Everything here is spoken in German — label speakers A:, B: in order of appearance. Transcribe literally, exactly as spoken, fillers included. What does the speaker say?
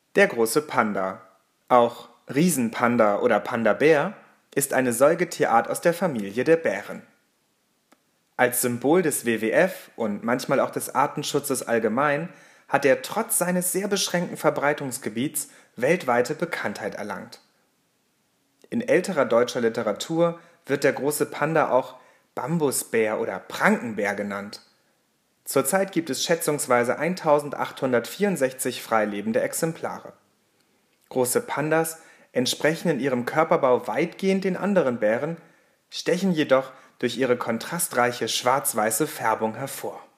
A: Der große Panda, auch Riesenpanda oder Panda-Bär, ist eine Säugetierart aus der Familie der Bären. Als Symbol des W W F und manchmal auch des Artenschutzes allgemein hat er trotz seines sehr beschränkten Verbreitungsgebiets weltweite Bekanntheit erlangt. In älterer deutscher Literatur wird der große Panda auch Bambusbär oder Prankenbär genannt. Zurzeit gibt es schätzungsweise eintausendachthundertvierundsechzig freilebende Exemplare. Große Pandas entsprechen in ihrem Körperbau weitgehend den anderen Bären, stechen jedoch durch ihre kontrastreiche schwarz-weiße Färbung hervor